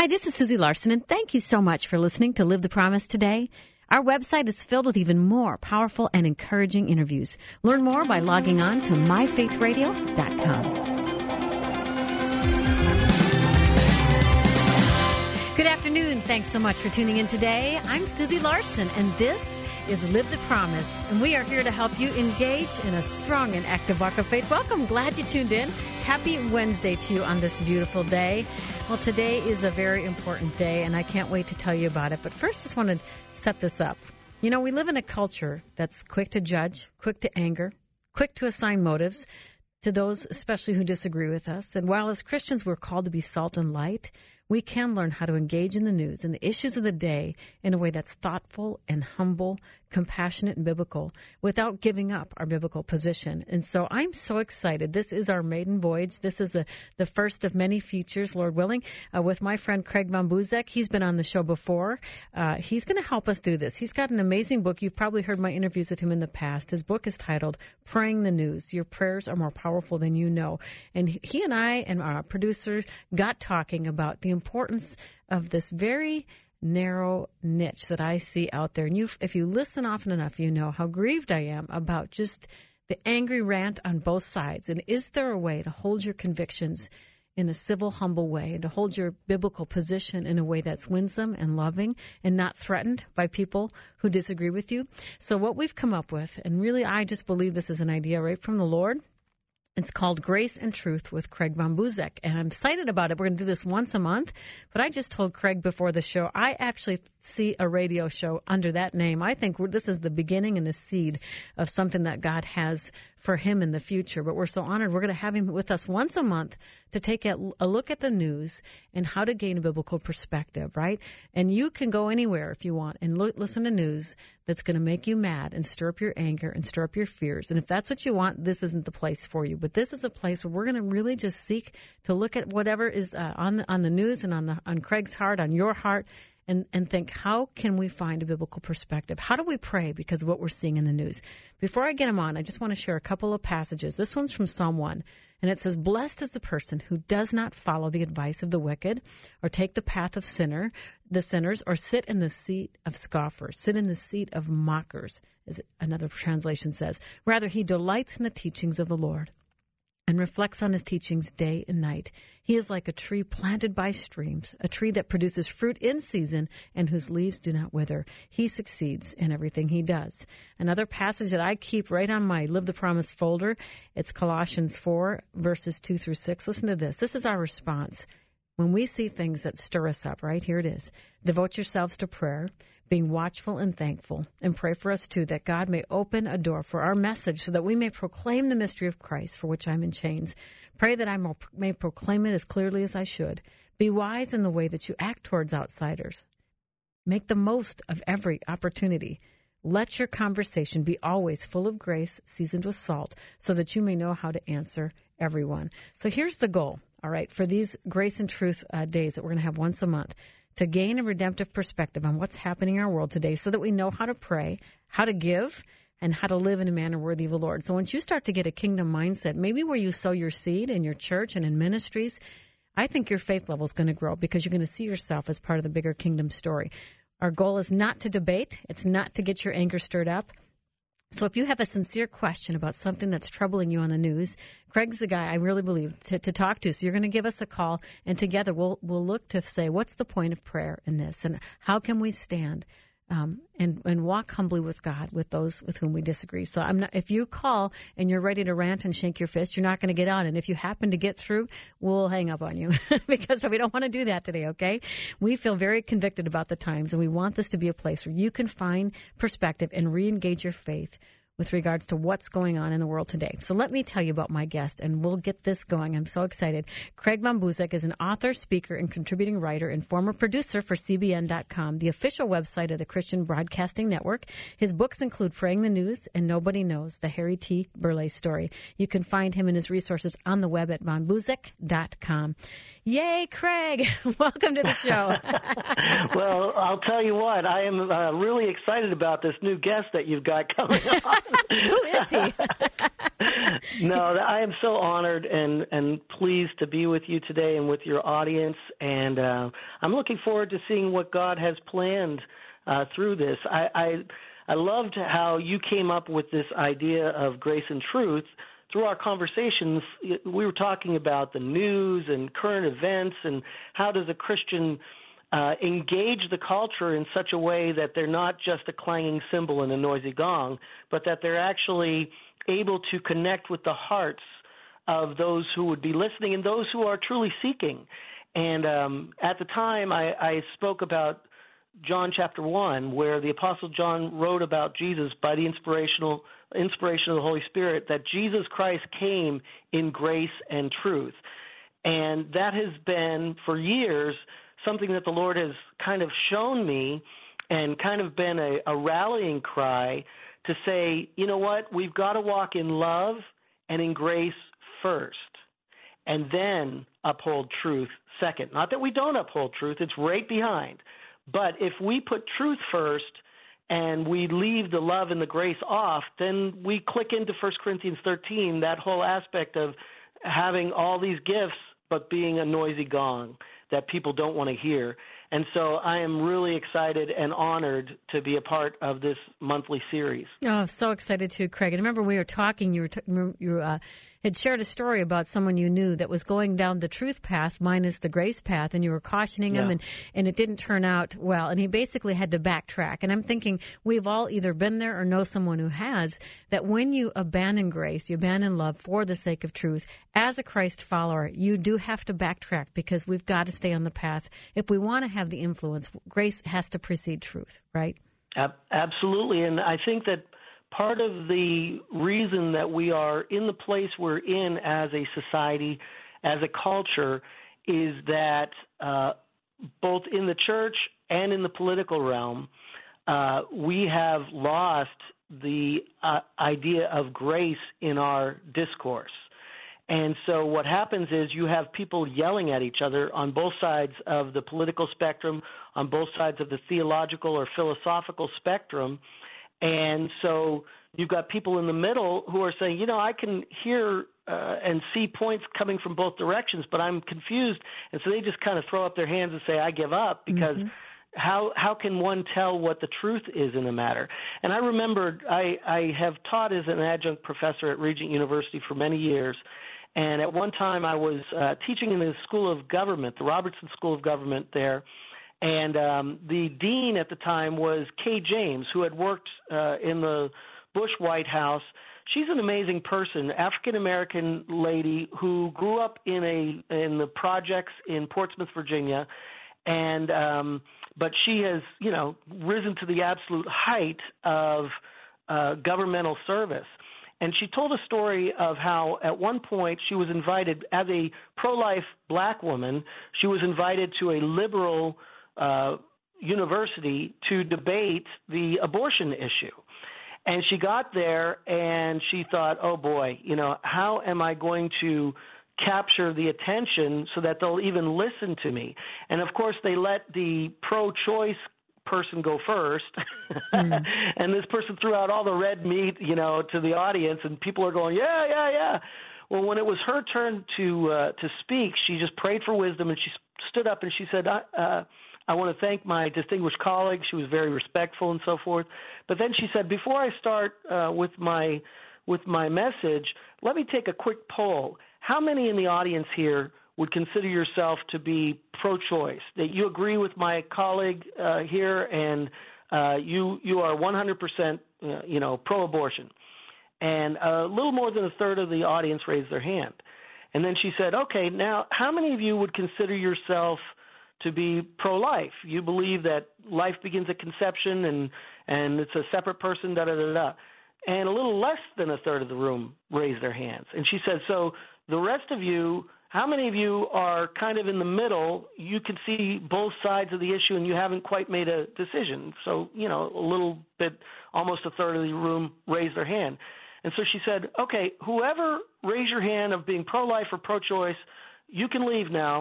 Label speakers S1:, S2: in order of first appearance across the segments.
S1: Hi, this is Susie Larson, and thank you so much for listening to Live the Promise today. Our website is filled with even more powerful and encouraging interviews. Learn more by logging on to myfaithradio.com. Good afternoon. Thanks so much for tuning in today. I'm Susie Larson, and this is Live the Promise, and we are here to help you engage in a strong and active walk of faith. Welcome. Glad you tuned in. Happy Wednesday to you on this beautiful day. Well, today is a very important day, and I can't wait to tell you about it. But first, just want to set this up. You know, we live in a culture that's quick to judge, quick to anger, quick to assign motives to those especially who disagree with us. And while as Christians we're called to be salt and light, we can learn how to engage in the news and the issues of the day in a way that's thoughtful and humble, compassionate and biblical without giving up our biblical position. And so I'm so excited. This is our maiden voyage. This is the first of many features, Lord willing, with my friend Craig Von Buzek. He's been on the show before. He's going to help us do this. He's got an amazing book. You've probably heard my interviews with him in the past. His book is titled Praying the News. Your prayers are more powerful than you know. And he and I and our producer got talking about the importance of this very narrow niche that I see out there. And if you listen often enough, you know how grieved I am about just the angry rant on both sides. And is there a way to hold your convictions in a civil, humble way, and to hold your biblical position in a way that's winsome and loving and not threatened by people who disagree with you? So what we've come up with, and really I just believe this is an idea right from the Lord, it's called Grace and Truth with Craig Von Buzek, and I'm excited about it. We're going to do this once a month, but I just told Craig before the show, I actually see a radio show under that name. I think this is the beginning and the seed of something that God has for him in the future, but we're so honored. We're going to have him with us once a month to take a look at the news and how to gain a biblical perspective, right? And you can go anywhere if you want and listen to news that's going to make you mad and stir up your anger and stir up your fears. And if that's what you want, this isn't the place for you. But this is a place where we're going to really just seek to look at whatever is on the news and on Craig's heart, on your heart, and think, how can we find a biblical perspective? How do we pray because of what we're seeing in the news? Before I get him on, I just want to share a couple of passages. This one's from Psalm 1, and it says, "Blessed is the person who does not follow the advice of the wicked, or take the path of the sinners, or sit in the seat of scoffers, sit in the seat of mockers," as another translation says. "Rather, he delights in the teachings of the Lord and reflects on his teachings day and night. He is like a tree planted by streams, a tree that produces fruit in season and whose leaves do not wither. He succeeds in everything he does." Another passage that I keep right on my Live the Promise folder, it's Colossians 4, verses 2 through 6. Listen to this. This is our response. When we see things that stir us up, right? Here it is. "Devote yourselves to prayer, being watchful and thankful, and pray for us, too, that God may open a door for our message so that we may proclaim the mystery of Christ, for which I'm in chains. Pray that I may proclaim it as clearly as I should. Be wise in the way that you act towards outsiders. Make the most of every opportunity. Let your conversation be always full of grace, seasoned with salt, so that you may know how to answer everyone." So here's the goal, all right, for these Grace and Truth days that we're going to have once a month, to gain a redemptive perspective on what's happening in our world today so that we know how to pray, how to give, and how to live in a manner worthy of the Lord. So once you start to get a kingdom mindset, maybe where you sow your seed in your church and in ministries, I think your faith level is going to grow because you're going to see yourself as part of the bigger kingdom story. Our goal is not to debate. It's not to get your anger stirred up. So if you have a sincere question about something that's troubling you on the news, Craig's the guy I really believe to talk to. So you're going to give us a call, and together we'll look to say, what's the point of prayer in this, and how can we stand and walk humbly with God with those with whom we disagree. So if you call and you're ready to rant and shake your fist, you're not going to get on. And if you happen to get through, we'll hang up on you because we don't want to do that today, okay? We feel very convicted about the times, and we want this to be a place where you can find perspective and re-engage your faith with regards to what's going on in the world today. So let me tell you about my guest, and we'll get this going. I'm so excited. Craig Von Buzek is an author, speaker, and contributing writer and former producer for CBN.com, the official website of the Christian Broadcasting Network. His books include Praying the News and Nobody Knows, the Harry T. Burley story. You can find him and his resources on the web at vonbuzek.com. Yay, Craig. Welcome to the show.
S2: Well, I'll tell you what, I am really excited about this new guest that you've got coming on.
S1: Who is he?
S2: No, I am so honored and pleased to be with you today and with your audience, and I'm looking forward to seeing what God has planned through this. I loved how you came up with this idea of grace and truth. Through our conversations, we were talking about the news and current events and how does a Christian engage the culture in such a way that they're not just a clanging cymbal and a noisy gong, but that they're actually able to connect with the hearts of those who would be listening and those who are truly seeking. And at the time, I spoke about John chapter 1, where the Apostle John wrote about Jesus by the inspiration of the Holy Spirit, that Jesus Christ came in grace and truth. And that has been, for years, something that the Lord has kind of shown me and kind of been a rallying cry to say, you know what, we've got to walk in love and in grace first, and then uphold truth second. Not that we don't uphold truth, it's right behind. But if we put truth first and we leave the love and the grace off, then we click into 1 Corinthians 13, that whole aspect of having all these gifts but being a noisy gong that people don't want to hear. And so I am really excited and honored to be a part of this monthly series.
S1: Oh, so excited too, Craig. And remember we were talking, you had shared a story about someone you knew that was going down the truth path minus the grace path, and you were cautioning him, and it didn't turn out well. And he basically had to backtrack. And I'm thinking we've all either been there or know someone who has, that when you abandon grace, you abandon love for the sake of truth, as a Christ follower, you do have to backtrack because we've got to stay on the path. If we want to have the influence, grace has to precede truth, right?
S2: Absolutely. And I think that part of the reason that we are in the place we're in as a society, as a culture, is that both in the church and in the political realm, we have lost the idea of grace in our discourse. And so what happens is you have people yelling at each other on both sides of the political spectrum, on both sides of the theological or philosophical spectrum. And so you've got people in the middle who are saying, you know, I can hear and see points coming from both directions, but I'm confused. And so they just kind of throw up their hands and say, I give up, because how can one tell what the truth is in the matter? And I remember I have taught as an adjunct professor at Regent University for many years. And at one time I was teaching in the School of Government, the Robertson School of Government there. And the dean at the time was Kay James, who had worked in the Bush White House. She's an amazing person, African-American lady who grew up in the projects in Portsmouth, Virginia. And but she has, you know, risen to the absolute height of governmental service. And she told a story of how at one point she was invited, as a pro-life black woman, she was invited to a liberal university to debate the abortion issue. And she got there and she thought, oh boy, you know, how am I going to capture the attention so that they'll even listen to me? And of course they let the pro-choice person go first. And this person threw out all the red meat, you know, to the audience, and people are going, yeah. Well, when it was her turn to speak, she just prayed for wisdom, and she stood up and she said, I want to thank my distinguished colleague. She was very respectful and so forth. But then she said, before I start with my message, let me take a quick poll. How many in the audience here would consider yourself to be pro-choice, that you agree with my colleague here, and you are 100% pro-abortion? And a little more than a third of the audience raised their hand. And then she said, okay, now how many of you would consider yourself to be pro-life? You believe that life begins at conception and it's a separate person, da-da-da-da. And a little less than a third of the room raised their hands. And she said, so the rest of you, how many of you are kind of in the middle? You can see both sides of the issue and you haven't quite made a decision. So, you know, a little bit, almost a third of the room raised their hand. And so she said, okay, whoever raised your hand of being pro-life or pro-choice, you can leave now.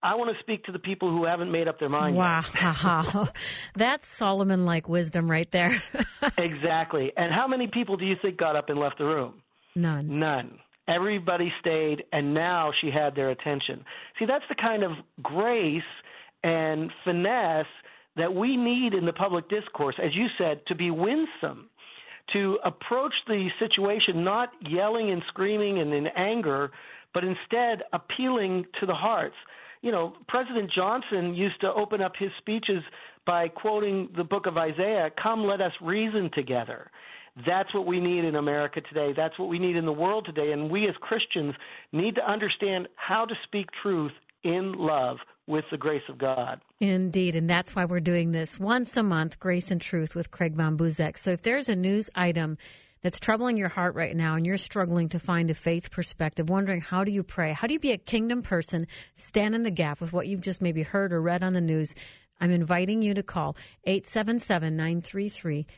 S2: I want to speak to the people who haven't made up their mind yet.
S1: Wow. That's Solomon-like wisdom right there.
S2: Exactly. And how many people do you think got up and left the room?
S1: None.
S2: Everybody stayed, and now she had their attention. See, that's the kind of grace and finesse that we need in the public discourse, as you said, to be winsome, to approach the situation not yelling and screaming and in anger, but instead appealing to the hearts. You know, President Johnson used to open up his speeches by quoting the book of Isaiah, "Come, let us reason together." That's what we need in America today. That's what we need in the world today. And we as Christians need to understand how to speak truth in love with the grace of God.
S1: Indeed, and that's why we're doing this once a month, Grace and Truth with Craig Von Buzek. So if there's a news item that's troubling your heart right now and you're struggling to find a faith perspective, wondering how do you pray, how do you be a kingdom person, stand in the gap with what you've just maybe heard or read on the news, I'm inviting you to call 877-933-2484,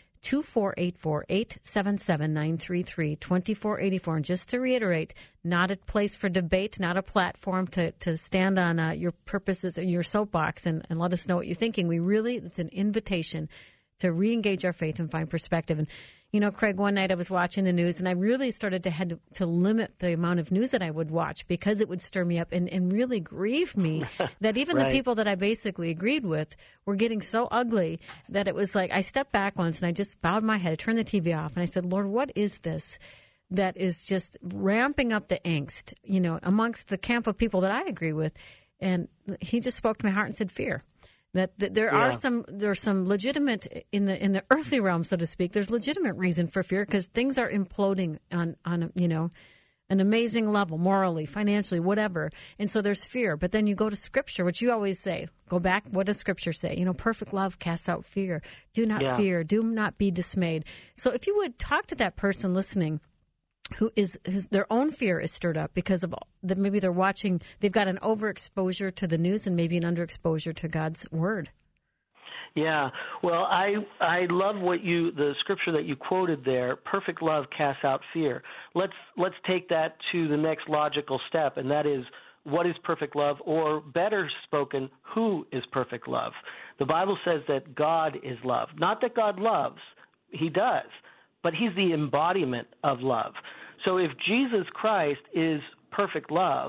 S1: 877-933-2484. And just to reiterate, not a place for debate, not a platform to stand on your purposes or your soapbox and let us know what you're thinking. It's an invitation to re-engage our faith and find perspective. And, you know, Craig, one night I was watching the news and I really started to limit the amount of news that I would watch because it would stir me up and really grieve me that even
S2: Right.
S1: the people that I basically agreed with were getting so ugly that it was like I stepped back once and I just bowed my head, I turned the TV off, and I said, Lord, what is this that is just ramping up the angst, you know, amongst the camp of people that I agree with? And he just spoke to my heart and said, fear. That there are some legitimate in the earthly realm, so to speak. There's legitimate reason for fear because things are imploding on you know, an amazing level, morally, financially, whatever. And so there's fear. But then you go to Scripture, which you always say. Go back. What does Scripture say? You know, perfect love casts out fear. Do not fear. Do not be dismayed. So if you would talk to that person listening, who's their own fear is stirred up because of that, maybe they've got an overexposure to the news and maybe an underexposure to God's word.
S2: Yeah, well, I love the scripture that you quoted there. Perfect love casts out fear. Let's take that to the next logical step, and that is, what is perfect love? Or better spoken, who is perfect love? The Bible says that God is love. Not that God loves, He does, but He's the embodiment of love. So if Jesus Christ is perfect love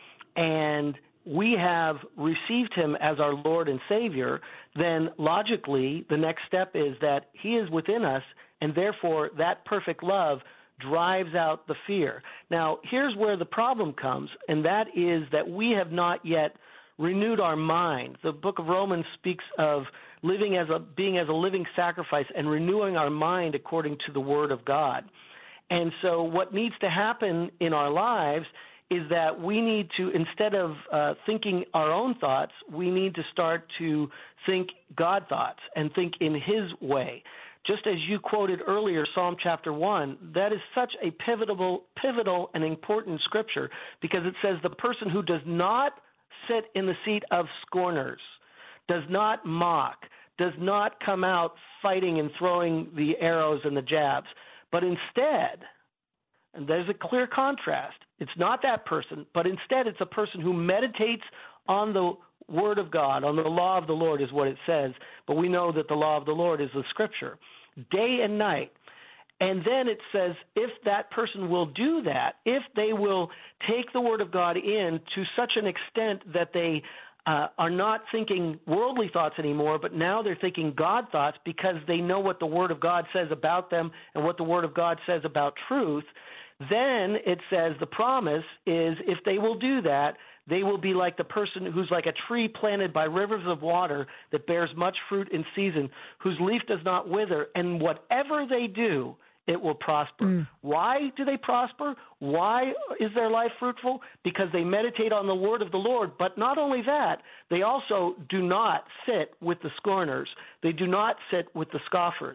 S2: and we have received Him as our Lord and Savior, then logically the next step is that He is within us, and therefore that perfect love drives out the fear. Now, here's where the problem comes, and that is that we have not yet renewed our mind. The book of Romans speaks of being as a living sacrifice and renewing our mind according to the Word of God. And so what needs to happen in our lives is that we need to, instead of thinking our own thoughts, we need to start to think God thoughts and think in His way. Just as you quoted earlier, Psalm chapter 1, that is such a pivotal and important scripture because it says the person who does not sit in the seat of scorners, does not mock, does not come out fighting and throwing the arrows and the jabs, but instead, and there's a clear contrast, it's not that person, but instead it's a person who meditates on the Word of God, on the law of the Lord is what it says, but we know that the law of the Lord is the Scripture, day and night. And then it says if that person will do that, if they will take the Word of God in to such an extent that they are not thinking worldly thoughts anymore, but now they're thinking God thoughts because they know what the Word of God says about them and what the Word of God says about truth, then it says the promise is if they will do that, they will be like the person who's like a tree planted by rivers of water that bears much fruit in season, whose leaf does not wither, and whatever they do, it will prosper. Why do they prosper? Why is their life fruitful? Because they meditate on the word of the Lord. But not only that, they also do not sit with the scorners. They do not sit with the scoffers.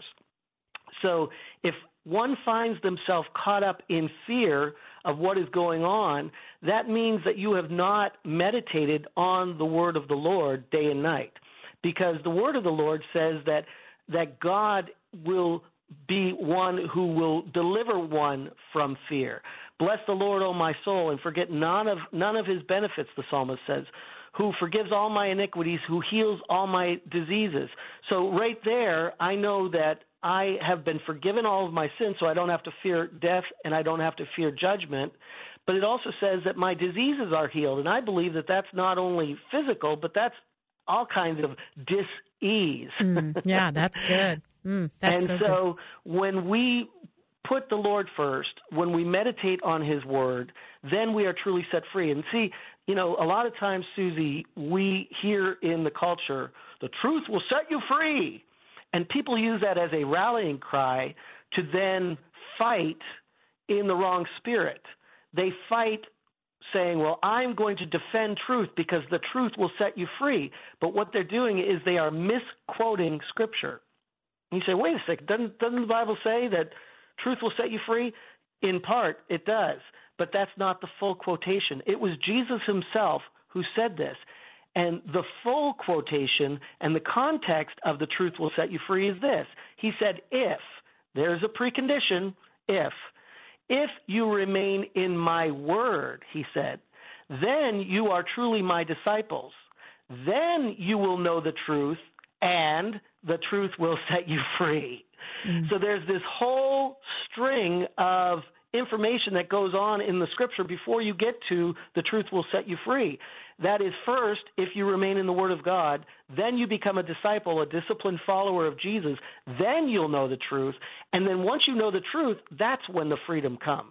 S2: So if one finds themselves caught up in fear of what is going on, that means that you have not meditated on the word of the Lord day and night. Because the word of the Lord says that God will be one who will deliver one from fear. Bless the Lord, O my soul, and forget none of his benefits, the psalmist says, who forgives all my iniquities, who heals all my diseases. So right there, I know that I have been forgiven all of my sins, so I don't have to fear death and I don't have to fear judgment. But it also says that my diseases are healed, and I believe that that's not only physical, but that's all kinds of dis-ease.
S1: Yeah, that's good. That's
S2: so when we put the Lord first, when we meditate on His Word, then we are truly set free. And see, a lot of times, Susie, we hear in the culture, the truth will set you free. And people use that as a rallying cry to then fight in the wrong spirit. They fight saying, well, I'm going to defend truth because the truth will set you free. But what they're doing is they are misquoting Scripture. And you say, wait a second, doesn't the Bible say that truth will set you free? In part, it does. But that's not the full quotation. It was Jesus Himself who said this. And the full quotation and the context of the truth will set you free is this. He said, if, there's a precondition, if you remain in my word, He said, then you are truly my disciples. Then you will know the truth, and the truth will set you free. So there's this whole string of information that goes on in the Scripture before you get to the truth will set you free. That is, first, if you remain in the Word of God, then you become a disciple, a disciplined follower of Jesus. Then you'll know the truth. And then once you know the truth, that's when the freedom comes.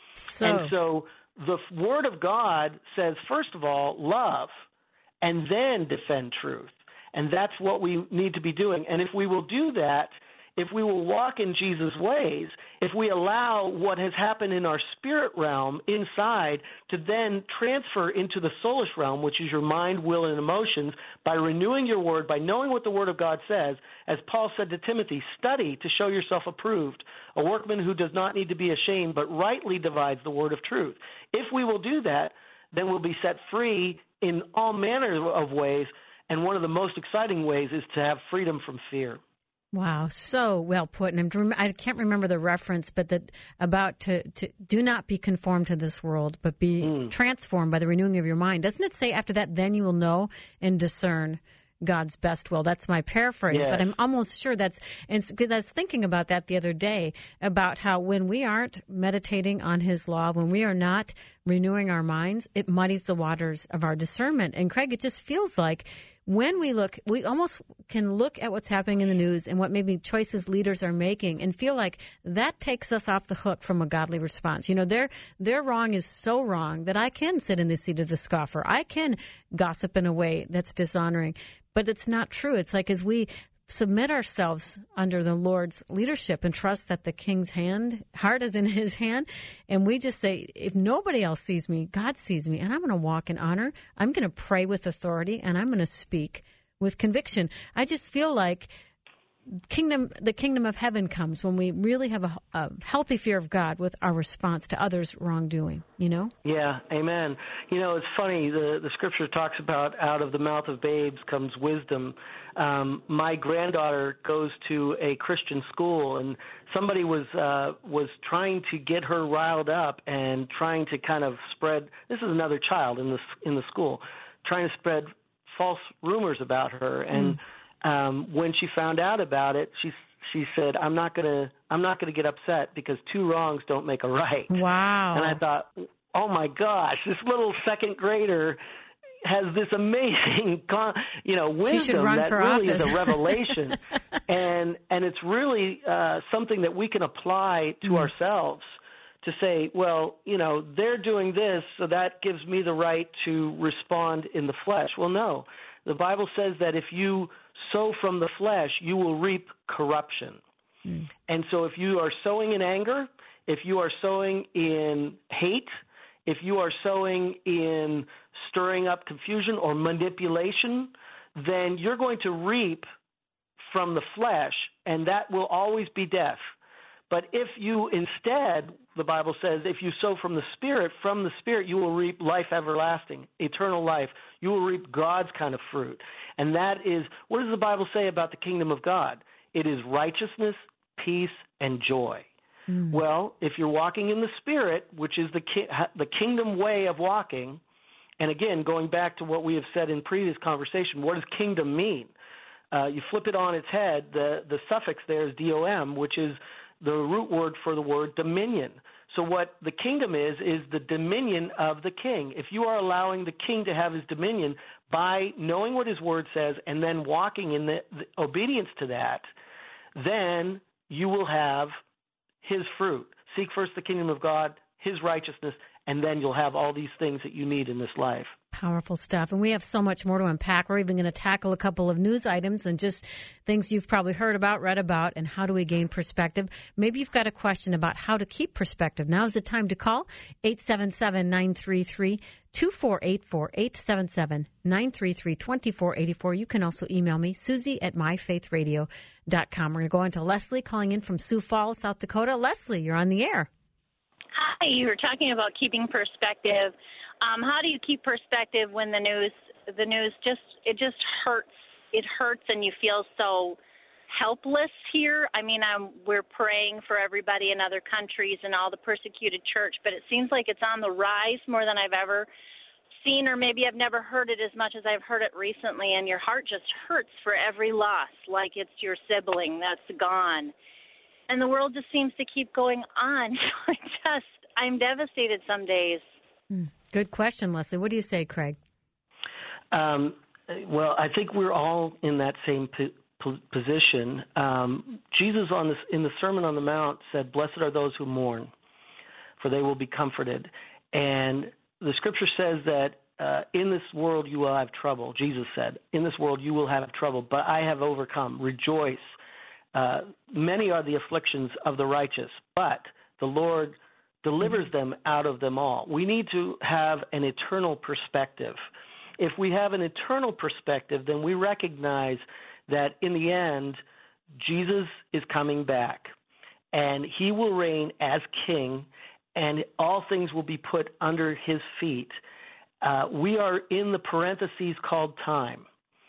S2: And so the Word of God says, first of all, love, and then defend truth. And that's what we need to be doing. And if we will do that, if we will walk in Jesus' ways, if we allow what has happened in our spirit realm inside to then transfer into the soulish realm, which is your mind, will, and emotions, by renewing your word, by knowing what the Word of God says, as Paul said to Timothy, study to show yourself approved, a workman who does not need to be ashamed, but rightly divides the word of truth. If we will do that, then we'll be set free in all manner of ways, and one of the most exciting ways is to have freedom from fear.
S1: Wow, so well put. And I can't remember the reference, but about to do not be conformed to this world, but be transformed by the renewing of your mind. Doesn't it say after that, then you will know and discern God's best will? That's my paraphrase, but I'm almost sure because I was thinking about that the other day, about how when we aren't meditating on His law, when we are not renewing our minds, it muddies the waters of our discernment. And Craig, it just feels like when we look, we almost can look at what's happening in the news and what maybe choices leaders are making and feel like that takes us off the hook from a godly response. Their wrong is so wrong that I can sit in the seat of the scoffer. I can gossip in a way that's dishonoring. But it's not true. It's like as we submit ourselves under the Lord's leadership and trust that the King's heart is in His hand, and we just say, if nobody else sees me, God sees me, and I'm going to walk in honor. I'm going to pray with authority, and I'm going to speak with conviction. I just feel like the kingdom of heaven comes when we really have a healthy fear of God with our response to others' wrongdoing, Yeah,
S2: amen. It's funny, the Scripture talks about out of the mouth of babes comes wisdom. My granddaughter goes to a Christian school, and somebody was trying to get her riled up and trying to kind of spread, this is another child in the school, trying to spread false rumors about her. And when she found out about it, she said, I'm not gonna get upset because two wrongs don't make a right.
S1: Wow.
S2: And I thought, oh my gosh, this little second grader has this amazing, wisdom that really is a revelation, and it's really something that we can apply to ourselves to say, well, they're doing this, so that gives me the right to respond in the flesh. Well, no, the Bible says that if you sow from the flesh, you will reap corruption. And so if you are sowing in anger, if you are sowing in hate, if you are sowing in stirring up confusion or manipulation, then you're going to reap from the flesh, and that will always be death. But if you instead, the Bible says, if you sow from the Spirit you will reap life everlasting, eternal life. You will reap God's kind of fruit. And that is, what does the Bible say about the kingdom of God? It is righteousness, peace, and joy. Well, if you're walking in the Spirit, which is the kingdom way of walking, And again, going back to what we have said in previous conversation, what does kingdom mean? You flip it on its head, the suffix there is dom, which is the root word for the word dominion. So what the kingdom is the dominion of the king. If you are allowing the king to have his dominion by knowing what his word says and then walking in the obedience to that, then you will have his fruit. Seek first the kingdom of God, his righteousness, and then you'll have all these things that you need in this life.
S1: Powerful stuff. And we have so much more to unpack. We're even going to tackle a couple of news items and just things you've probably heard about, read about, and how do we gain perspective. Maybe you've got a question about how to keep perspective. Now's the time to call 877-933-2484, 877-933-2484. You can also email me, Susie@myfaithradio.com. We're going to go on to Leslie calling in from Sioux Falls, South Dakota. Leslie, you're on the air.
S3: Hi, you were talking about keeping perspective. How do you keep perspective when the news just hurts? It hurts, and you feel so helpless here. I mean, we're praying for everybody in other countries and all the persecuted church, but it seems like it's on the rise more than I've ever seen, or maybe I've never heard it as much as I've heard it recently, and your heart just hurts for every loss, like it's your sibling that's gone. And the world just seems to keep going on. I'm devastated some days.
S1: Good question, Leslie. What do you say, Craig?
S2: Well, I think we're all in that same position. Jesus in the Sermon on the Mount said, "Blessed are those who mourn, for they will be comforted." And the Scripture says that in this world you will have trouble. Jesus said, "In this world you will have trouble, but I have overcome. Rejoice. Many are the afflictions of the righteous, but the Lord delivers them out of them all." We need to have an eternal perspective. If we have an eternal perspective, then we recognize that in the end, Jesus is coming back, and he will reign as king, and all things will be put under his feet. We are in the parentheses called time.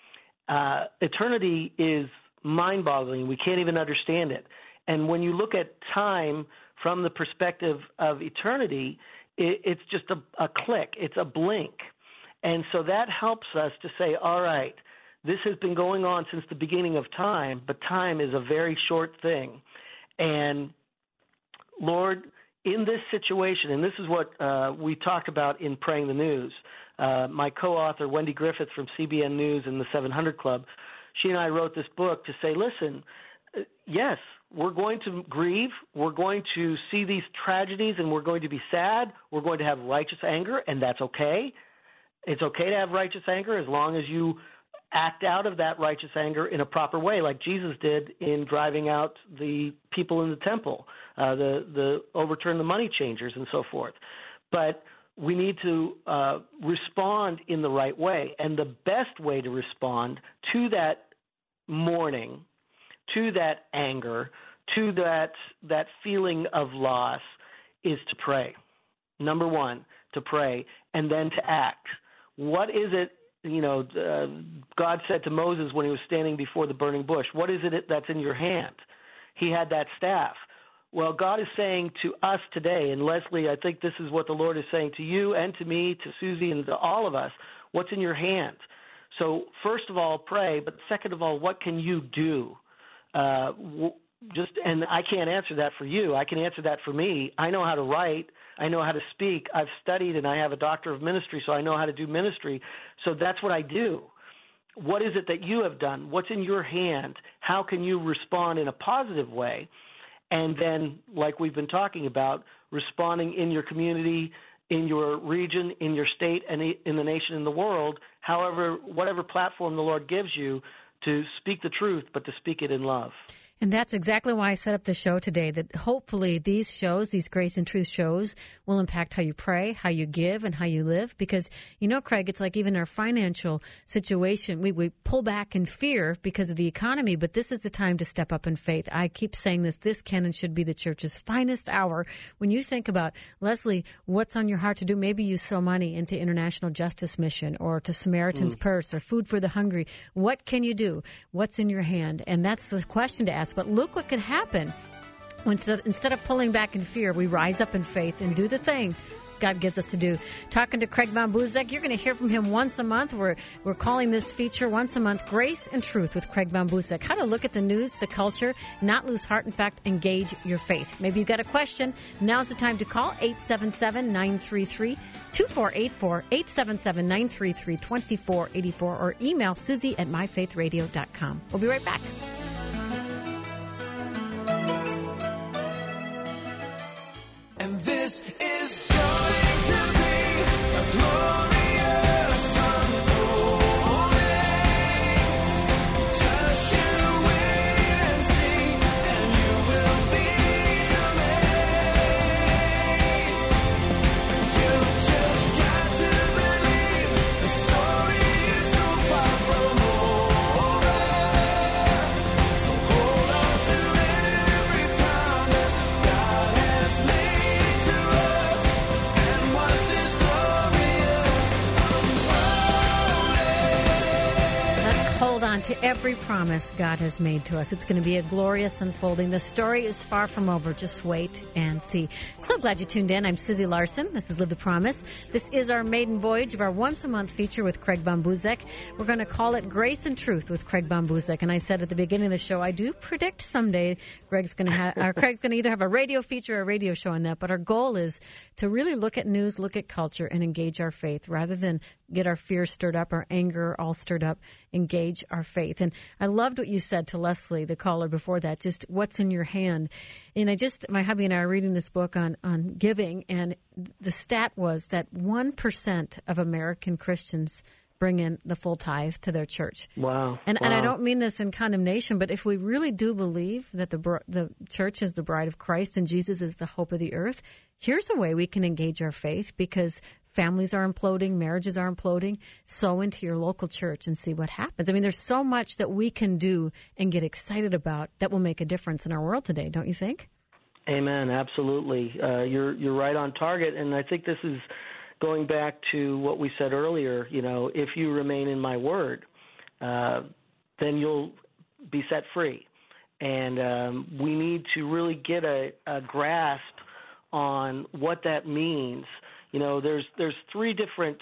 S2: Eternity is mind-boggling. We can't even understand it. And when you look at time from the perspective of eternity, it's just a click. It's a blink. And so that helps us to say, all right, this has been going on since the beginning of time, but time is a very short thing. And Lord, in this situation, and this is what we talked about in Praying the News, my co-author, Wendy Griffith from CBN News and the 700 Club, she and I wrote this book to say, listen, yes, we're going to grieve, we're going to see these tragedies, and we're going to be sad, we're going to have righteous anger, and that's okay. It's okay to have righteous anger as long as you act out of that righteous anger in a proper way, like Jesus did in driving out the people in the temple, the overturn the money changers and so forth. But we need to respond in the right way, and the best way to respond to that mourning, to that anger, to that feeling of loss is to pray. Number one, to pray, and then to act. What is it, God said to Moses when he was standing before the burning bush, what is it that's in your hand? He had that staff. Well, God is saying to us today, and Leslie, I think this is what the Lord is saying to you and to me, to Susie, and to all of us, what's in your hand? So first of all, pray, but second of all, what can you do? And I can't answer that for you. I can answer that for me. I know how to write. I know how to speak. I've studied, and I have a doctor of ministry, so I know how to do ministry. So that's what I do. What is it that you have done? What's in your hand? How can you respond in a positive way? And then, like we've been talking about, responding in your community, in your region, in your state, and in the nation, in the world, whatever platform the Lord gives you, to speak the truth, but to speak it in love.
S1: And that's exactly why I set up the show today, that hopefully these shows, these Grace and Truth shows, will impact how you pray, how you give, and how you live. Because, Craig, it's like even our financial situation, we pull back in fear because of the economy, but this is the time to step up in faith. I keep saying this can and should be the church's finest hour. When you think about, Leslie, what's on your heart to do, maybe you sow money into International Justice Mission or to Samaritan's Purse or Food for the Hungry. What can you do? What's in your hand? And that's the question to ask. But look what can happen when instead of pulling back in fear, we rise up in faith and do the thing God gives us to do. Talking to Craig Von Buzek. You're going to hear from him once a month. We're calling this feature once a month, Grace and Truth with Craig Von Buzek. How to look at the news, the culture, not lose heart. In fact, engage your faith. Maybe you've got a question. Now's the time to call 877-933-2484, 877-933-2484, or email Susie at myfaithradio.com. We'll be right back.
S4: And this is going to be a glorious unfolding. Just you wait and see, and you will be amazed. You've just got to believe the story is so far from over. So hold on to every promise God has made.
S1: Hold on to every promise God has made to us. It's going to be a glorious unfolding. The story is far from over. Just wait and see. So glad you tuned in. I'm Susie Larson. This is Live the Promise. This is our maiden voyage of our once-a-month feature with Craig Von Buzek. We're going to call it Grace and Truth with Craig Von Buzek. And I said at the beginning of the show, I do predict someday Craig's going to either have a radio feature or a radio show on that. But our goal is to really look at news, look at culture, and engage our faith rather than get our fear stirred up, our anger all stirred up. Engage our faith. And I loved what you said to Leslie, the caller before that, just what's in your hand. And my hubby and I are reading this book on giving, and the stat was that 1% of American Christians bring in the full tithe to their church.
S2: Wow.
S1: And I don't mean this in condemnation, but if we really do believe that the church is the bride of Christ and Jesus is the hope of the earth, here's a way we can engage our faith, because families are imploding, marriages are imploding. Sow into your local church and see what happens. I mean, there's so much that we can do and get excited about that will make a difference in our world today, don't you think?
S2: Amen. Absolutely. You're right on target, and I think this is going back to what we said earlier. You know, if you remain in my word, then you'll be set free. And we need to really get a grasp on what that means. You know, there's three different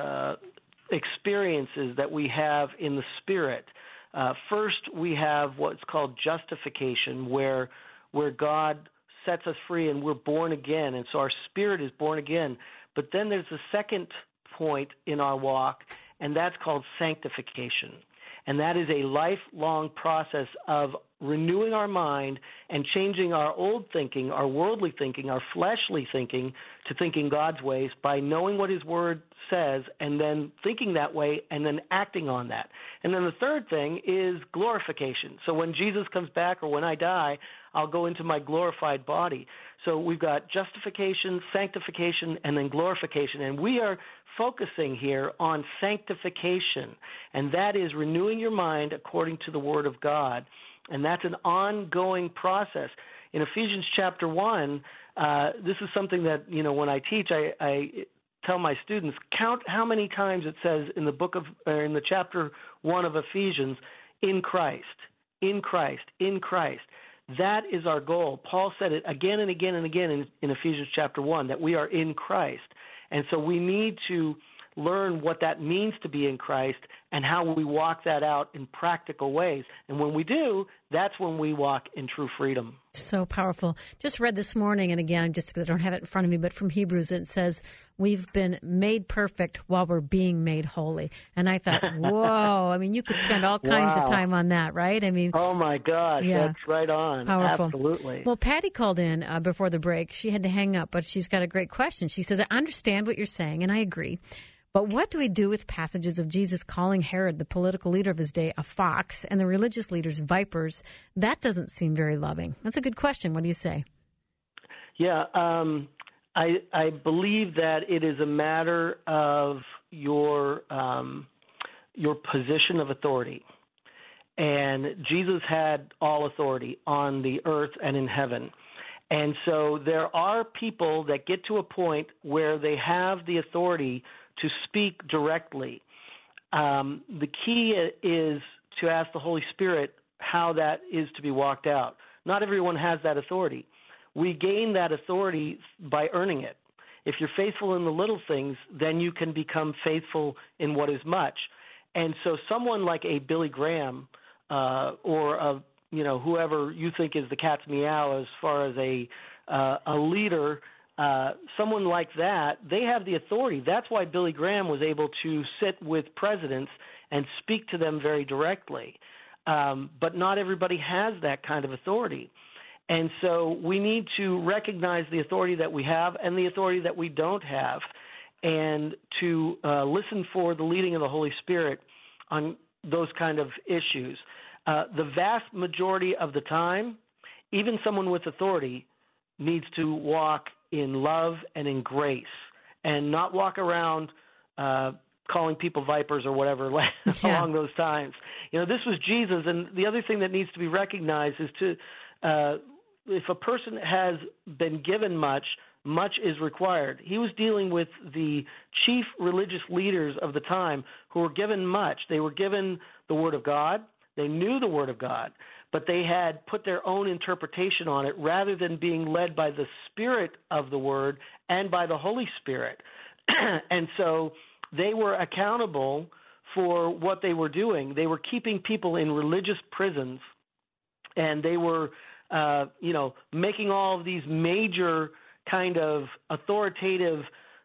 S2: experiences that we have in the Spirit. First, we have what's called justification, where God sets us free and we're born again, and so our spirit is born again. But then there's a second point in our walk, and that's called sanctification. And that is a lifelong process of renewing our mind and changing our old thinking, our worldly thinking, our fleshly thinking, to thinking God's ways by knowing what His Word says and then thinking that way and then acting on that. And then the third thing is glorification. So when Jesus comes back or when I die, I'll go into my glorified body. So we've got justification, sanctification, and then glorification. And we are focusing here on sanctification, and that is renewing your mind according to the Word of God. And that's an ongoing process. In Ephesians chapter 1, this is something that, you know, when I teach, I tell my students, count how many times it says in the in the chapter 1 of Ephesians, in Christ, in Christ, in Christ. That is our goal. Paul said it again and again and again in Ephesians chapter 1, that we are in Christ. And so we need to learn what that means to be in Christ and how we walk that out in practical ways. And when we do, that's when we walk in true freedom.
S1: So powerful. Just read this morning, and again, just because I don't have it in front of me, but from Hebrews, it says, we've been made perfect while we're being made holy. And I thought, whoa, I mean, you could spend all kinds of time on that, right? I mean,
S2: oh my gosh, yeah, that's right on.
S1: Powerful.
S2: Absolutely.
S1: Well, Patty called in before the break. She had to hang up, but she's got a great question. She says, I understand what you're saying, and I agree. But what do we do with passages of Jesus calling Herod, the political leader of his day, a fox, and the religious leaders vipers? That doesn't seem very loving. That's a good question. What do you say?
S2: Yeah, I believe that it is a matter of your position of authority. And Jesus had all authority on the earth and in heaven. And so there are people that get to a point where they have the authority to speak directly. The key is to ask the Holy Spirit how that is to be walked out. Not everyone has that authority. We gain that authority by earning it. if you're faithful in the little things, then you can become faithful in what is much. And so someone like a Billy Graham or a, whoever you think is the cat's meow as far as a leader, someone like that, they have the authority. That's why Billy Graham was able to sit with presidents and speak to them very directly. But not everybody has that kind of authority. And so we need to recognize the authority that we have and the authority that we don't have, and to listen for the leading of the Holy Spirit on those kind of issues. The vast majority of the time, even someone with authority needs to walk in love and in grace, and not walk around calling people vipers or whatever along those times. This was Jesus, and the other thing that needs to be recognized is if a person has been given much, much is required. He was dealing with the chief religious leaders of the time who were given much. They were given the Word of God. They knew the Word of God, but they had put their own interpretation on it rather than being led by the Spirit of the Word and by the Holy Spirit. And so they were accountable for what they were doing. They were keeping people in religious prisons, and they were, making all of these major kind of authoritative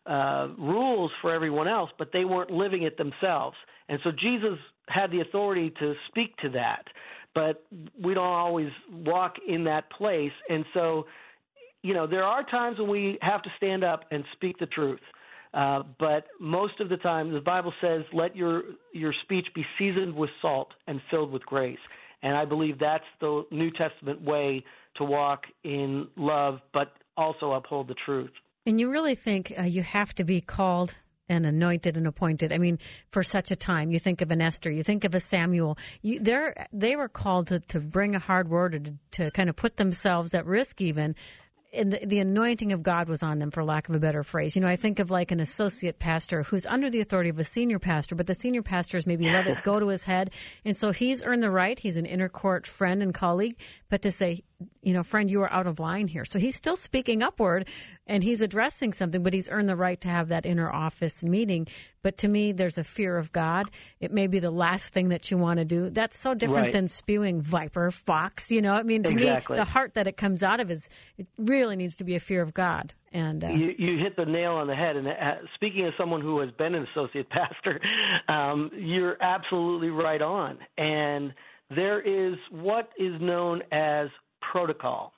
S2: rules for everyone else, but they weren't living it themselves. And so Jesus had the authority to speak to that, but we don't always walk in that place. And so, there are times when we have to stand up and speak the truth. But most of the time, the Bible says, let your speech be seasoned with salt and filled with grace. And I believe that's the New Testament way to walk in love, but also uphold the truth.
S1: And you really think you have to be called and anointed and appointed. I mean, for such a time, you think of an Esther, you think of a Samuel. They were called to bring a hard word, or to kind of put themselves at risk even. And the anointing of God was on them, for lack of a better phrase. I think of like an associate pastor who's under the authority of a senior pastor, but the senior pastor has maybe let it go to his head. And so he's earned the right. He's an inner court friend and colleague, but to say, friend, you are out of line here. So he's still speaking upward and he's addressing something, but he's earned the right to have that inner office meeting. But to me, there's a fear of God. It may be the last thing that you want to do. That's so different than spewing viper, fox, to me, the heart that it comes out of it really needs to be a fear of God. And
S2: you hit the nail on the head. And speaking as someone who has been an associate pastor, you're absolutely right on. And there is what is known as protocol.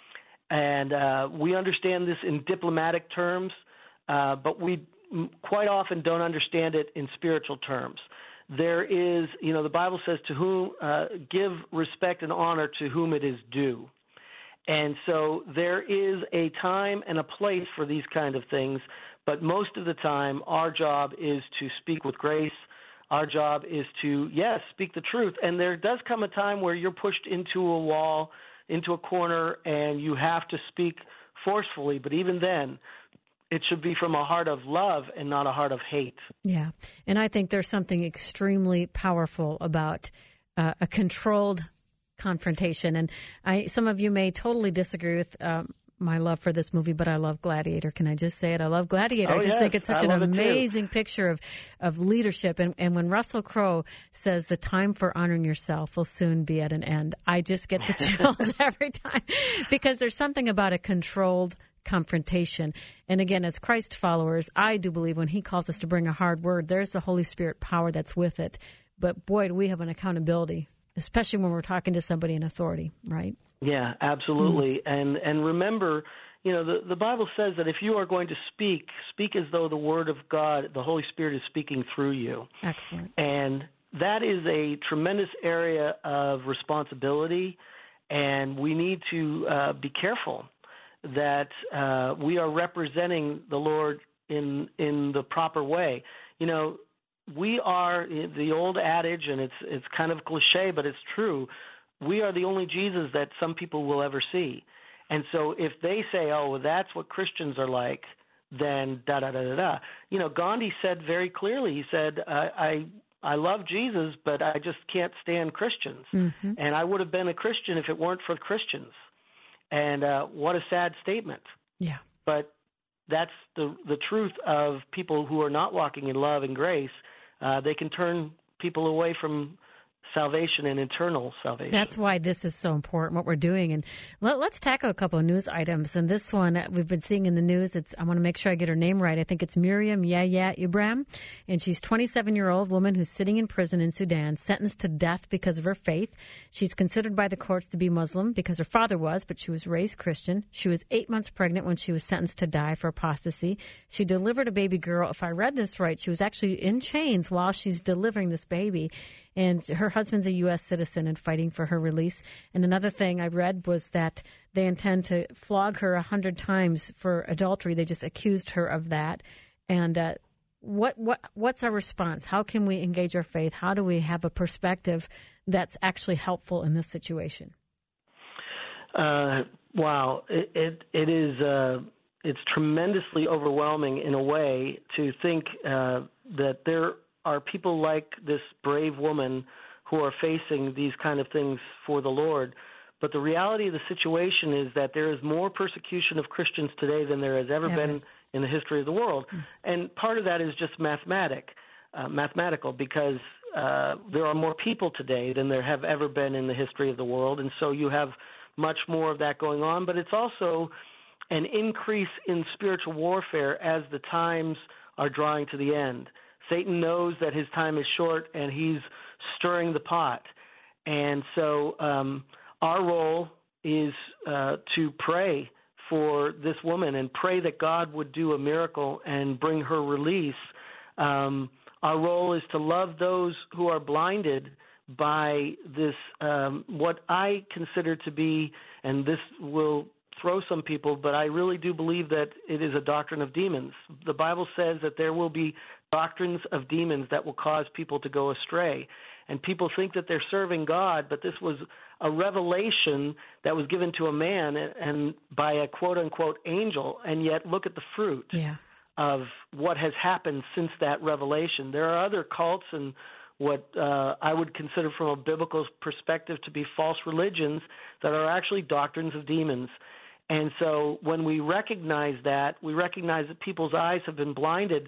S2: And we understand this in diplomatic terms, but we quite often don't understand it in spiritual terms. There is, the Bible says, to whom give respect and honor to whom it is due. And so there is a time and a place for these kind of things, but most of the time our job is to speak with grace. Our job is to, speak the truth. And there does come a time where you're pushed into a wall, into a corner, and you have to speak forcefully. But even then, it should be from a heart of love and not a heart of hate. Yeah.
S1: And I think there's something extremely powerful about a controlled confrontation. And some of you may totally disagree with my love for this movie, but I love Gladiator. Can I just say it? I love Gladiator. I just think it's such an amazing picture of leadership. And when Russell Crowe says the time for honoring yourself will soon be at an end, I just get the chills every time, because there's something about a controlled confrontation. And again, as Christ followers, I do believe when he calls us to bring a hard word, there's the Holy Spirit power that's with it. But boy, do we have an accountability, especially when we're talking to somebody in authority, right?
S2: Yeah, absolutely. Mm-hmm. And remember, the Bible says that if you are going to speak as though the Word of God, the Holy Spirit is speaking through you.
S1: Excellent.
S2: And that is a tremendous area of responsibility, and we need to be careful that we are representing the Lord in the proper way. We are, the old adage, and it's kind of cliche, but it's true, we are the only Jesus that some people will ever see. And so if they say, oh, well, that's what Christians are like, then da-da-da-da-da. Gandhi said very clearly, he said, I love Jesus, but I just can't stand Christians. Mm-hmm. And I would have been a Christian if it weren't for Christians. And what a sad statement.
S1: Yeah.
S2: But that's the truth of people who are not walking in love and grace. They can turn people away from salvation and eternal salvation.
S1: That's why this is so important, what we're doing. And let's tackle a couple of news items. And this one we've been seeing in the news. I want to make sure I get her name right. I think it's Miriam Yahya Ibrahim. And she's a 27-year-old woman who's sitting in prison in Sudan, sentenced to death because of her faith. She's considered by the courts to be Muslim because her father was, but she was raised Christian. She was 8 months pregnant when she was sentenced to die for apostasy. She delivered a baby girl. If I read this right, she was actually in chains while she's delivering this baby. And her husband's a U.S. citizen and fighting for her release. And another thing I read was that they intend to flog her 100 times for adultery. They just accused her of that. And what's our response? How can we engage our faith? How do we have a perspective that's actually helpful in this situation?
S2: Wow, it is. It's tremendously overwhelming in a way to think that there are people like this brave woman who are facing these kind of things for the Lord. But the reality of the situation is that there is more persecution of Christians today than there has ever been in the history of the world. And part of that is just mathematical, because there are more people today than there have ever been in the history of the world. And so you have much more of that going on. But it's also an increase in spiritual warfare as the times are drawing to the end. Satan knows that his time is short, and he's stirring the pot. And so our role is to pray for this woman and pray that God would do a miracle and bring her release. Our role is to love those who are blinded by this, what I consider to be, and this will throw some people, but I really do believe that it is a doctrine of demons. The Bible says that there will be doctrines of demons that will cause people to go astray. And people think that they're serving God, but this was a revelation that was given to a man and by a quote-unquote angel, and yet look at the fruit of what has happened since that revelation. There are other cults and what I would consider from a biblical perspective to be false religions that are actually doctrines of demons. And so when we recognize that, we recognize that people's eyes have been blinded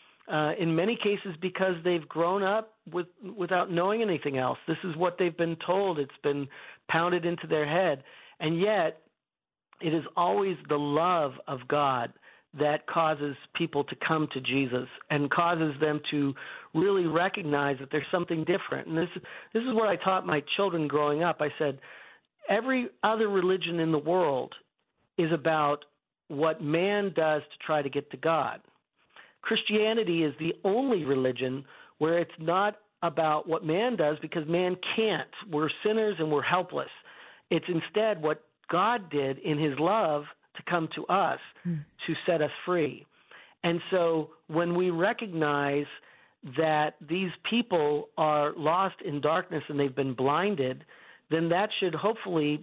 S2: in many cases because they've grown up without knowing anything else. This is what they've been told. It's been pounded into their head. And yet it is always the love of God that causes people to come to Jesus and causes them to really recognize that there's something different. And this is what I taught my children growing up. I said, every other religion in the world is about what man does to try to get to God. Christianity is the only religion where it's not about what man does, because man can't. We're sinners and we're helpless. It's instead what God did in his love to come to us to set us free. And so when we recognize that these people are lost in darkness and they've been blinded, then that should hopefully,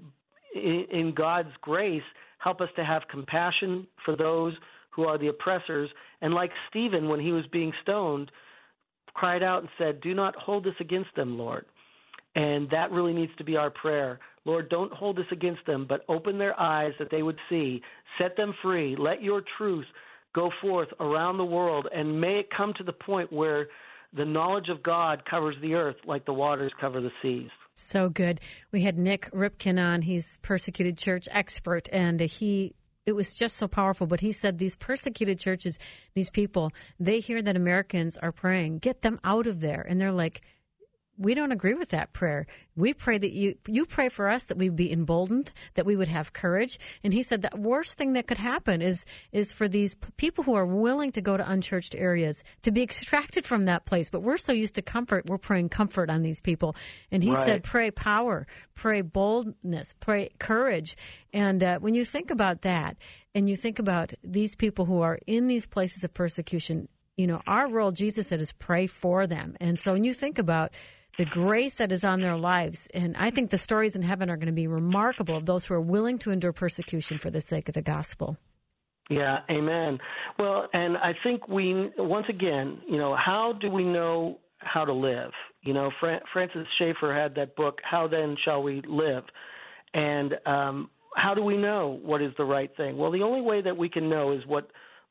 S2: in God's grace, help us to have compassion for those who are the oppressors. And like Stephen, when he was being stoned, cried out and said, "Do not hold this against them, Lord." And that really needs to be our prayer. Lord, don't hold this against them, but open their eyes that they would see. Set them free. Let your truth go forth around the world, and may it come to the point where the knowledge of God covers the earth like the waters cover the seas.
S1: So good. We had Nick Ripken on. He's persecuted church expert, and it was just so powerful. But he said these persecuted churches, these people, they hear that Americans are praying, get them out of there. And they're like, we don't agree with that prayer. We pray that you pray for us, that we be emboldened, that we would have courage. And he said the worst thing that could happen is for these people who are willing to go to unchurched areas to be extracted from that place. But we're so used to comfort. We're praying comfort on these people. And he said, pray power, pray boldness, pray courage. And when you think about that, and you think about these people who are in these places of persecution, you know, our role, Jesus said, is pray for them. And so when you think about the grace that is on their lives, and I think the stories in heaven are going to be remarkable of those who are willing to endure persecution for the sake of the gospel.
S2: Yeah, amen. Well, and I think once again, you know, how do we know how to live? You know, Francis Schaeffer had that book, How Then Shall We Live? And how do we know what is the right thing? Well, the only way that we can know is what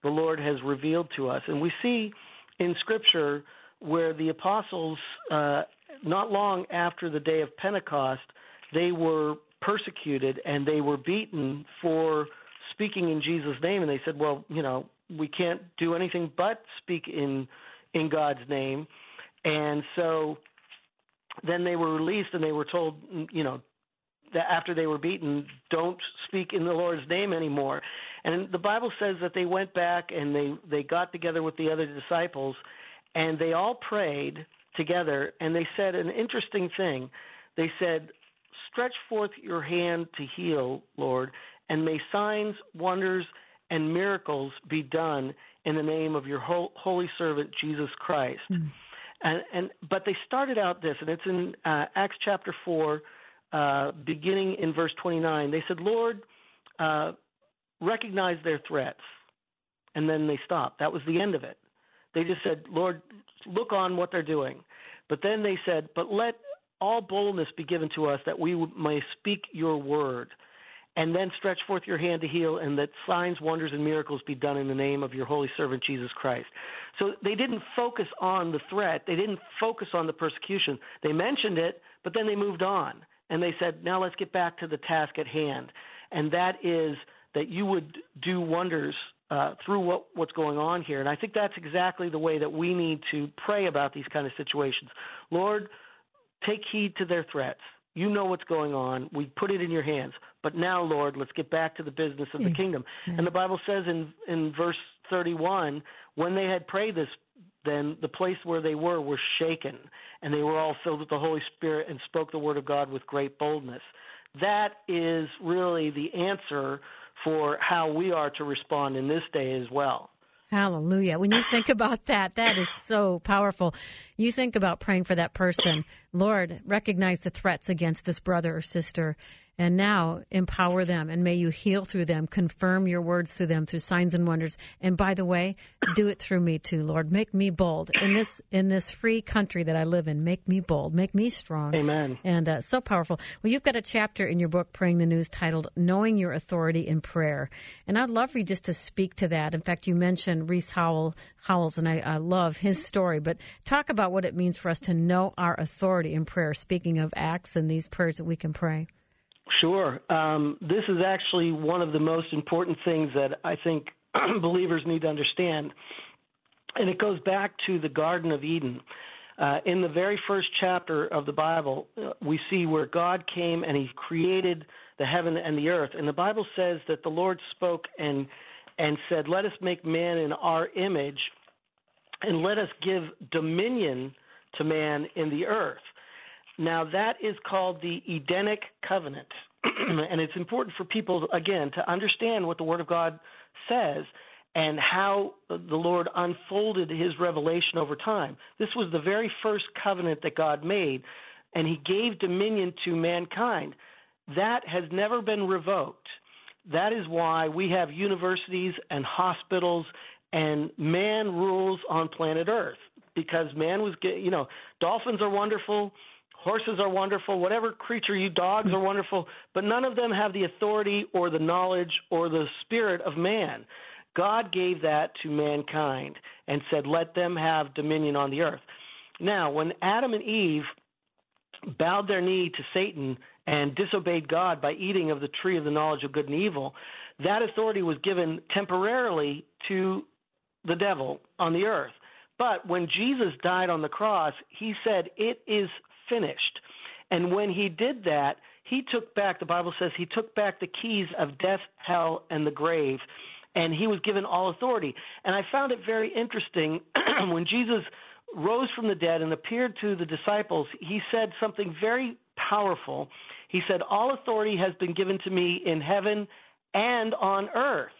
S2: the Lord has revealed to us. And we see in Scripture where the apostles, not long after the day of Pentecost, they were persecuted and they were beaten for speaking in Jesus' name. And they said, well, we can't do anything but speak in God's name. And so then they were released and they were told, that after they were beaten, don't speak in the Lord's name anymore. And the Bible says that they went back and they got together with the other disciples and they all prayed together, and they said an interesting thing. They said, stretch forth your hand to heal, Lord, and may signs, wonders, and miracles be done in the name of your holy servant, Jesus Christ. But they started out this, and it's in Acts chapter 4, beginning in verse 29. They said, Lord, recognize their threats. And then they stopped. That was the end of it. They just said, Lord, look on what they're doing. But then they said, but let all boldness be given to us that we may speak your word. And then stretch forth your hand to heal, and that signs, wonders, and miracles be done in the name of your holy servant, Jesus Christ. So they didn't focus on the threat. They didn't focus on the persecution. They mentioned it, but then they moved on. And they said, now let's get back to the task at hand. And that is that you would do wonders through what's going on here. And I think that's exactly the way that we need to pray about these kind of situations. Lord, take heed to their threats. You know what's going on. We put it in your hands. But now, Lord, let's get back to the business of the kingdom. And the Bible says in verse 31, when they had prayed this, then the place where they were shaken, and they were all filled with the Holy Spirit and spoke the word of God with great boldness. That is really the answer for how we are to respond in this day as well.
S1: Hallelujah. When you think about that, that is so powerful. You think about praying for that person. Lord, recognize the threats against this brother or sister, and now empower them, and may you heal through them, confirm your words through them, through signs and wonders. And by the way, do it through me too, Lord. Make me bold in this free country that I live in. Make me bold. Make me strong.
S2: Amen.
S1: And so powerful. Well, you've got a chapter in your book, Praying the News, titled Knowing Your Authority in Prayer. And I'd love for you just to speak to that. In fact, you mentioned Rees Howells, and I love his story. But talk about what it means for us to know our authority in prayer, speaking of acts and these prayers that we can pray.
S2: Sure. This is actually one of the most important things that I think believers need to understand. And it goes back to the Garden of Eden. In the very first chapter of the Bible, we see where God came and he created the heaven and the earth. And the Bible says that the Lord spoke and said, let us make man in our image, and let us give dominion to man in the earth. Now, that is called the Edenic covenant, and it's important for people, again, to understand what the Word of God says and how the Lord unfolded his revelation over time. This was the very first covenant that God made, and he gave dominion to mankind. That has never been revoked. That is why we have universities and hospitals, and man rules on planet Earth, because man was, dolphins are wonderful, horses are wonderful, whatever creature dogs are wonderful, but none of them have the authority or the knowledge or the spirit of man. God gave that to mankind and said, let them have dominion on the earth. Now, when Adam and Eve bowed their knee to Satan and disobeyed God by eating of the tree of the knowledge of good and evil, that authority was given temporarily to the devil on the earth. But when Jesus died on the cross, he said, it is finished. And when he did that, he took back, the Bible says, he took back the keys of death, hell, and the grave, and he was given all authority. And I found it very interesting when Jesus rose from the dead and appeared to the disciples, he said something very powerful. He said, all authority has been given to me in heaven and on earth.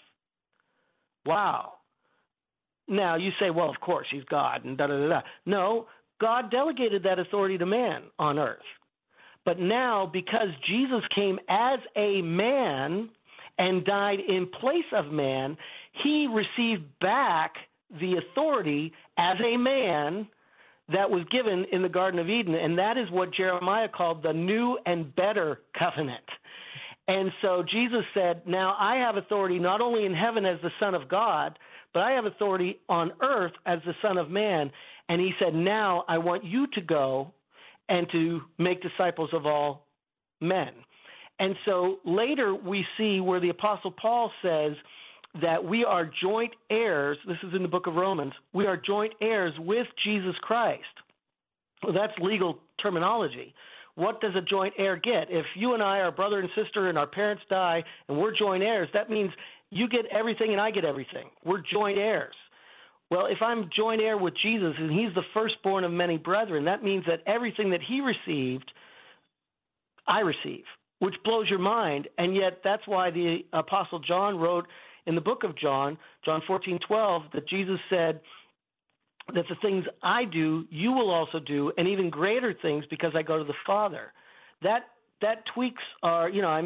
S2: Wow. Now, you say, well, of course, he's God and da-da-da-da. No, God delegated that authority to man on earth. But now, because Jesus came as a man and died in place of man, he received back the authority as a man that was given in the Garden of Eden. And that is what Jeremiah called the new and better covenant. And so Jesus said, now I have authority not only in heaven as the Son of God, but I have authority on earth as the Son of Man. And he said, now I want you to go and to make disciples of all men. And so later we see where the Apostle Paul says that we are joint heirs. This is in the book of Romans. We are joint heirs with Jesus Christ. Well, that's legal terminology. What does a joint heir get? If you and I are brother and sister and our parents die and we're joint heirs, that means you get everything and I get everything. We're joint heirs. Well, if I'm joint heir with Jesus and he's the firstborn of many brethren, that means that everything that he received, I receive, which blows your mind. And yet that's why the Apostle John wrote in the book of John, John 14:12, that Jesus said that the things I do, you will also do, and even greater things because I go to the Father. That tweaks our,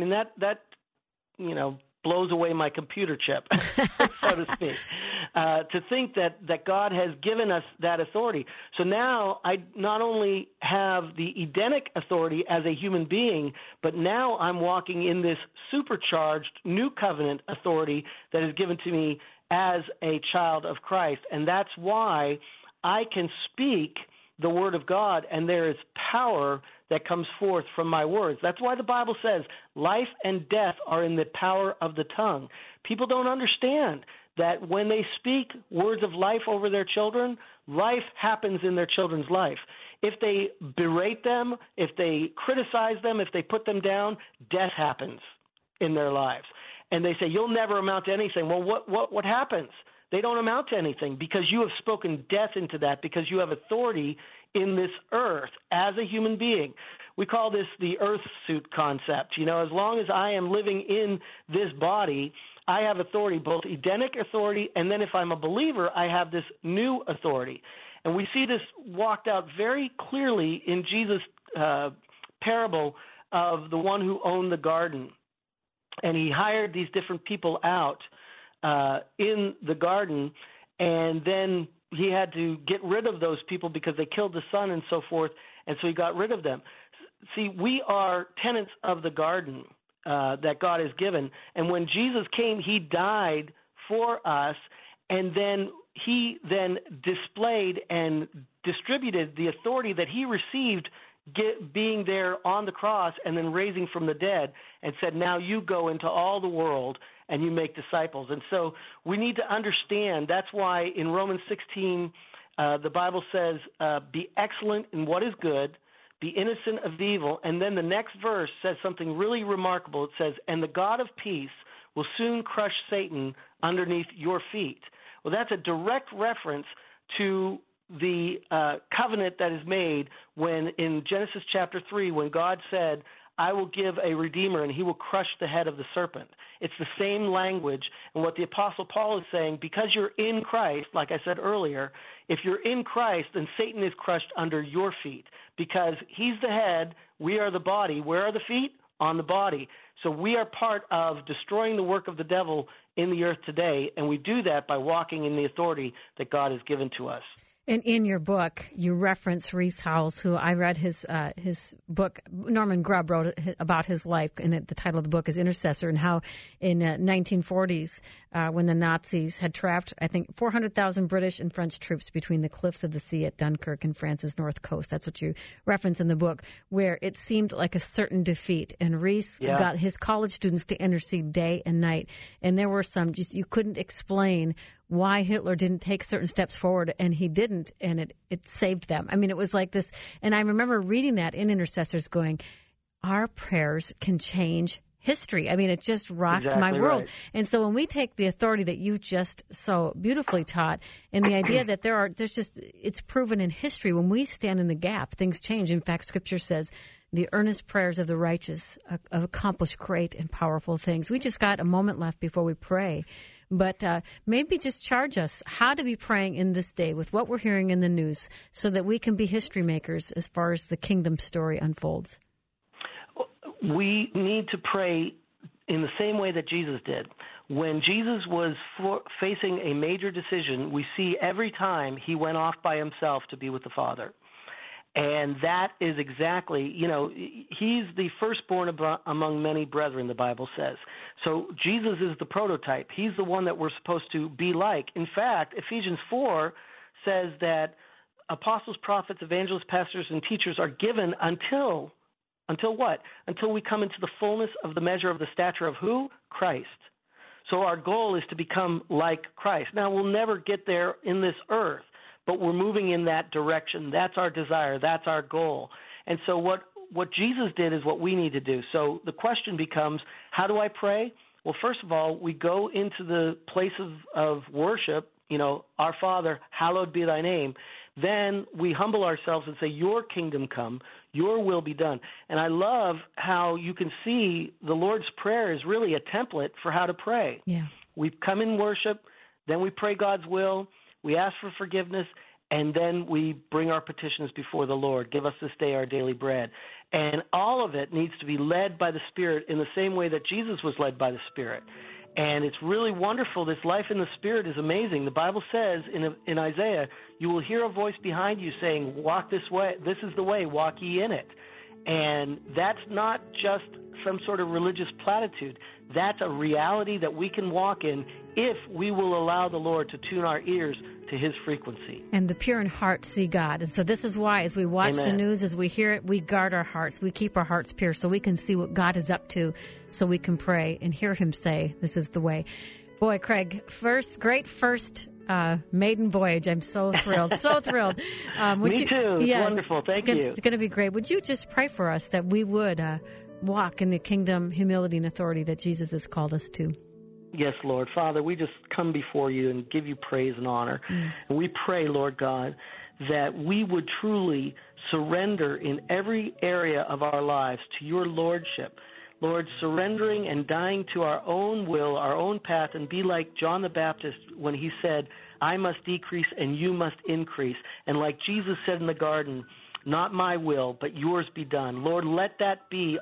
S2: that blows away my computer chip, so to speak, to think that God has given us that authority. So now I not only have the Edenic authority as a human being, but now I'm walking in this supercharged new covenant authority that is given to me as a child of Christ. And that's why I can speak the word of God, and there is power that comes forth from my words. That's why the Bible says life and death are in the power of the tongue. People don't understand that when they speak words of life over their children, life happens in their children's life. If they berate them, if they criticize them, if they put them down, death happens in their lives. And they say, you'll never amount to anything. Well, what happens? They don't amount to anything because you have spoken death into that, because you have authority in this earth as a human being. We call this the earth suit concept. As long as I am living in this body, I have authority, both Edenic authority, and then if I'm a believer, I have this new authority. And we see this walked out very clearly in Jesus' parable of the one who owned the garden. And he hired these different people out in the garden, and then he had to get rid of those people because they killed the son and so forth, and so he got rid of them. See, we are tenants of the garden that God has given, and when Jesus came, he died for us, and then he then displayed and distributed the authority that he received being there on the cross and then raising from the dead, and said, now you go into all the world and you make disciples. And so we need to understand, that's why in Romans 16, the Bible says, be excellent in what is good, be innocent of evil. And then the next verse says something really remarkable. It says, and the God of peace will soon crush Satan underneath your feet. Well, that's a direct reference to the covenant that is made when in Genesis chapter 3, when God said, I will give a redeemer and he will crush the head of the serpent. It's the same language. And what the Apostle Paul is saying, because you're in Christ, like I said earlier, if you're in Christ, then Satan is crushed under your feet because he's the head, we are the body. Where are the feet? On the body. So we are part of destroying the work of the devil in the earth today, and we do that by walking in the authority that God has given to us.
S1: And in your book, you reference Rees Howells, who I read his book. Norman Grubb wrote about his life, and the title of the book is Intercessor, and how in 1940s, when the Nazis had trapped, I think, 400,000 British and French troops between the cliffs of the sea at Dunkirk and France's north coast. That's what you reference in the book, where it seemed like a certain defeat. And Rees got his college students to intercede day and night. And there were some, you couldn't explain why Hitler didn't take certain steps forward, and he didn't, and it saved them. I mean, it was like this, and I remember reading that in Intercessors going, our prayers can change history. I mean, it just rocked my world.
S2: Right.
S1: And so when we take the authority that you just so beautifully taught, and the idea that it's proven in history, when we stand in the gap, things change. In fact, Scripture says, the earnest prayers of the righteous accomplish great and powerful things. We just got a moment left before we pray. But maybe just charge us how to be praying in this day with what we're hearing in the news so that we can be history makers as far as the kingdom story unfolds.
S2: We need to pray in the same way that Jesus did. When Jesus was facing a major decision, we see every time he went off by himself to be with the Father. And that is exactly, he's the firstborn among many brethren, the Bible says. So Jesus is the prototype. He's the one that we're supposed to be like. In fact, Ephesians 4 says that apostles, prophets, evangelists, pastors, and teachers are given until what? Until we come into the fullness of the measure of the stature of who? Christ. So our goal is to become like Christ. Now, we'll never get there in this earth, but we're moving in that direction. That's our desire. That's our goal. And so what Jesus did is what we need to do. So the question becomes, how do I pray? Well, first of all, we go into the place of worship, our Father, hallowed be thy name. Then we humble ourselves and say, your kingdom come, your will be done. And I love how you can see the Lord's Prayer is really a template for how to pray.
S1: Yeah.
S2: We come in worship, then we pray God's will, we ask for forgiveness, and then we bring our petitions before the Lord. Give us this day our daily bread. And all of it needs to be led by the Spirit in the same way that Jesus was led by the Spirit. And it's really wonderful. This life in the Spirit is amazing. The Bible says in Isaiah, you will hear a voice behind you saying, walk this way. This is the way. Walk ye in it. And that's not just some sort of religious platitude. That's a reality that we can walk in if we will allow the Lord to tune our ears to his frequency.
S1: And the pure in heart see God. And so this is why, as we watch the news, as we hear it, we guard our hearts. We keep our hearts pure so we can see what God is up to, so we can pray and hear him say, this is the way. Boy, Craig, great first maiden voyage. I'm so thrilled. So thrilled.
S2: Me too. It's wonderful. Thank you.
S1: It's going to be great. Would you just pray for us that we would walk in the kingdom, humility, and authority that Jesus has called us to?
S2: Yes, Lord. Father, we just come before you and give you praise and honor. And we pray, Lord God, that we would truly surrender in every area of our lives to your lordship. Lord, surrendering and dying to our own will, our own path, and be like John the Baptist when he said, I must decrease and you must increase. And like Jesus said in the garden, not my will, but yours be done. Lord, let that be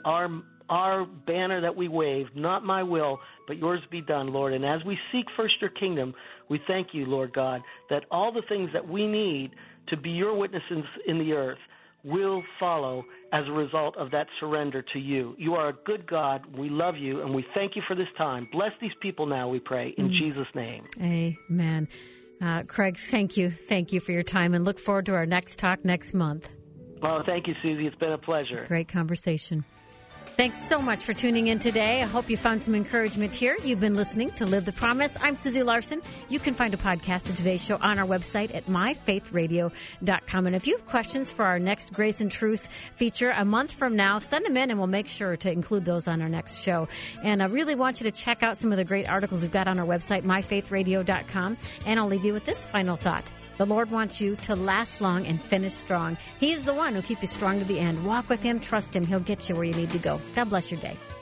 S2: our banner that we wave, not my will, but yours be done, Lord. And as we seek first your kingdom, we thank you, Lord God, that all the things that we need to be your witnesses in the earth will follow as a result of that surrender to you. You are a good God. We love you, and we thank you for this time. Bless these people now, we pray, in Jesus' name.
S1: Amen. Craig, thank you. Thank you for your time, and look forward to our next talk next month.
S2: Well, thank you, Susie. It's been a pleasure.
S1: Great conversation. Thanks so much for tuning in today. I hope you found some encouragement here. You've been listening to Live the Promise. I'm Susie Larson. You can find a podcast of today's show on our website at myfaithradio.com. And if you have questions for our next Grace and Truth feature a month from now, send them in and we'll make sure to include those on our next show. And I really want you to check out some of the great articles we've got on our website, myfaithradio.com. And I'll leave you with this final thought. The Lord wants you to last long and finish strong. He is the one who'll keep you strong to the end. Walk with him, trust him. He'll get you where you need to go. God bless your day.